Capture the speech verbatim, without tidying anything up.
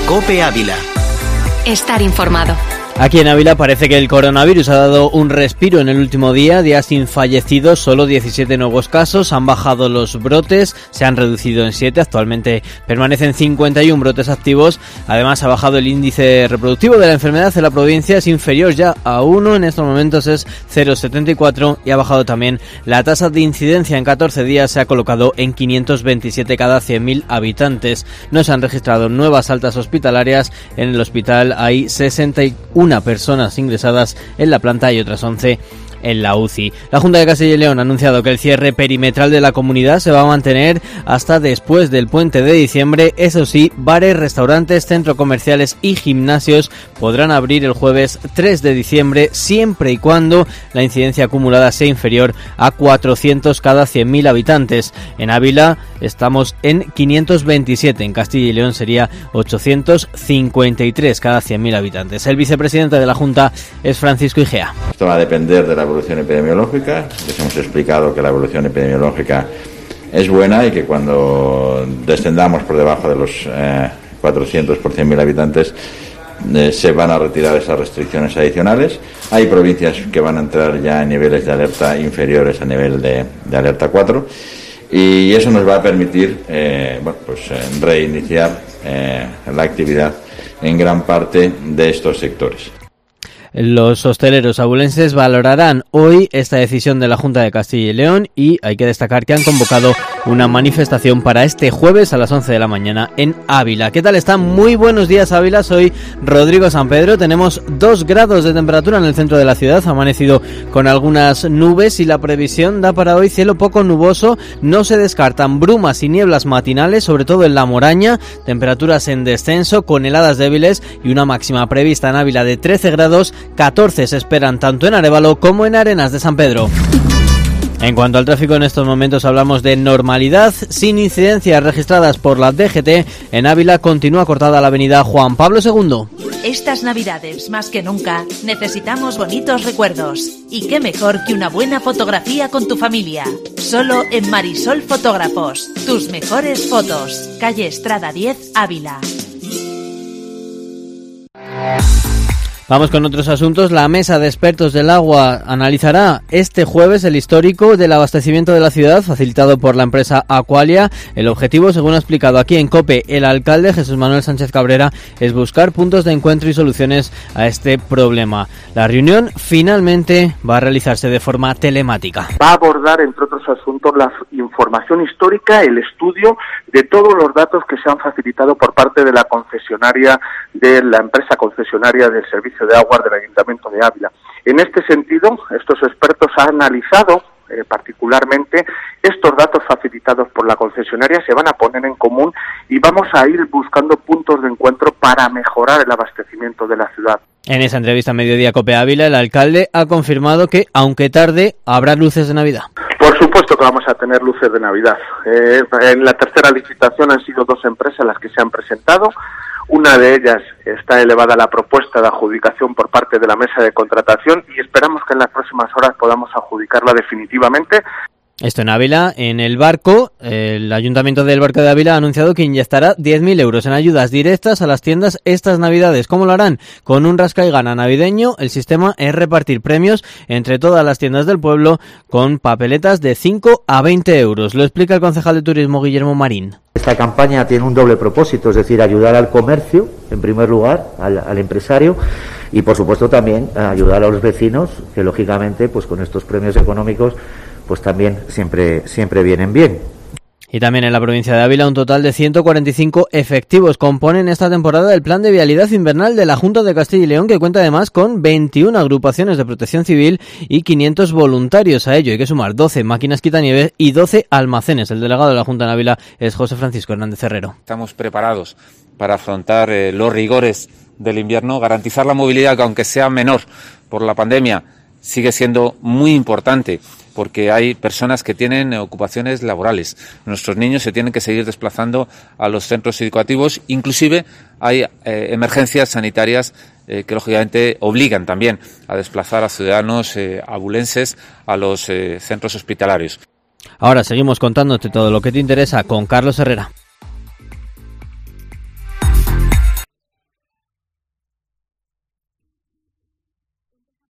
COPE Ávila. Estar informado. Aquí en Ávila parece que el coronavirus ha dado un respiro en el último día, día sin fallecidos, solo diecisiete nuevos casos, han bajado los brotes, se han reducido en siete, actualmente permanecen cincuenta y uno brotes activos, además ha bajado el índice reproductivo de la enfermedad en la provincia, es inferior ya a uno, en estos momentos es cero coma setenta y cuatro y ha bajado también la tasa de incidencia, en catorce días se ha colocado en quinientos veintisiete cada cien mil habitantes, no se han registrado nuevas altas hospitalarias, en el hospital hay sesenta y una personas ingresadas en la planta y otras once en la U C I. La Junta de Castilla y León ha anunciado que el cierre perimetral de la comunidad se va a mantener hasta después del puente de diciembre. Eso sí, bares, restaurantes, centros comerciales y gimnasios podrán abrir el jueves tres de diciembre siempre y cuando la incidencia acumulada sea inferior a cuatrocientos cada cien mil habitantes. En Ávila estamos en quinientos veintisiete, en Castilla y León sería ochocientos cincuenta y tres cada cien mil habitantes. El vicepresidente de la Junta es Francisco Igea. Esto va a depender de la evolución epidemiológica. Les hemos explicado que la evolución epidemiológica es buena y que cuando descendamos por debajo de los eh, cuatrocientos por cien mil habitantes eh, se van a retirar esas restricciones adicionales. Hay provincias que van a entrar ya en niveles de alerta inferiores a nivel de, de alerta cuatro y eso nos va a permitir eh, bueno, pues, eh, reiniciar eh, la actividad en gran parte de estos sectores. Los hosteleros abulenses valorarán hoy esta decisión de la Junta de Castilla y León y hay que destacar que han convocado una manifestación para este jueves a las once de la mañana en Ávila. ¿Qué tal están? Muy buenos días, Ávila. Soy Rodrigo San Pedro. Tenemos dos grados de temperatura en el centro de la ciudad. Ha amanecido con algunas nubes y la previsión da para hoy cielo poco nuboso. No se descartan brumas y nieblas matinales, sobre todo en la Moraña. Temperaturas en descenso con heladas débiles y una máxima prevista en Ávila de trece grados. catorce se esperan tanto en Arévalo como en Arenas de San Pedro. En cuanto al tráfico, en estos momentos hablamos de normalidad, sin incidencias registradas por la D G T. En Ávila continúa cortada la avenida Juan Pablo segundo. Estas Navidades, más que nunca, necesitamos bonitos recuerdos. Y qué mejor que una buena fotografía con tu familia. Solo en Marisol Fotógrafos. Tus mejores fotos. Calle Estrada diez, Ávila. Vamos con otros asuntos. La Mesa de Expertos del Agua analizará este jueves el histórico del abastecimiento de la ciudad, facilitado por la empresa Aqualia. El objetivo, según ha explicado aquí en COPE el alcalde Jesús Manuel Sánchez Cabrera, es buscar puntos de encuentro y soluciones a este problema. La reunión finalmente va a realizarse de forma telemática. Va a abordar, entre otros asuntos, la información histórica, el estudio de todos los datos que se han facilitado por parte de la concesionaria, de la empresa concesionaria del servicio de aguas del Ayuntamiento de Ávila. En este sentido, estos expertos han analizado eh, particularmente estos datos facilitados por la concesionaria, se van a poner en común y vamos a ir buscando puntos de encuentro para mejorar el abastecimiento de la ciudad. En esa entrevista a Mediodía COPE Ávila, el alcalde ha confirmado que, aunque tarde, habrá luces de Navidad. Por supuesto que vamos a tener luces de Navidad. Eh, en la tercera licitación han sido dos empresas las que se han presentado. Una de ellas está elevada a la propuesta de adjudicación por parte de la mesa de contratación y esperamos que en las próximas horas podamos adjudicarla definitivamente. Esto en Ávila, en el Barco, el Ayuntamiento del Barco de Ávila ha anunciado que inyectará diez mil euros en ayudas directas a las tiendas estas Navidades. ¿Cómo lo harán? Con un rasca y gana navideño, el sistema es repartir premios entre todas las tiendas del pueblo con papeletas de cinco a veinte euros. Lo explica el concejal de Turismo Guillermo Marín. Esta campaña tiene un doble propósito, es decir, ayudar al comercio, en primer lugar, al, al empresario, y por supuesto también ayudar a los vecinos, que lógicamente, pues con estos premios económicos, pues también siempre, siempre vienen bien. Y también en la provincia de Ávila un total de ciento cuarenta y cinco efectivos componen esta temporada el plan de vialidad invernal de la Junta de Castilla y León, que cuenta además con veintiuna agrupaciones de protección civil y quinientos voluntarios. A ello hay que sumar doce máquinas quitanieves y doce almacenes. El delegado de la Junta en Ávila es José Francisco Hernández Herrero. Estamos preparados para afrontar eh, los rigores del invierno, garantizar la movilidad que, aunque sea menor por la pandemia, sigue siendo muy importante, porque hay personas que tienen ocupaciones laborales. Nuestros niños se tienen que seguir desplazando a los centros educativos, inclusive hay eh, emergencias sanitarias eh, que lógicamente obligan también a desplazar a ciudadanos eh, abulenses a los eh, centros hospitalarios. Ahora seguimos contándote todo lo que te interesa con Carlos Herrera.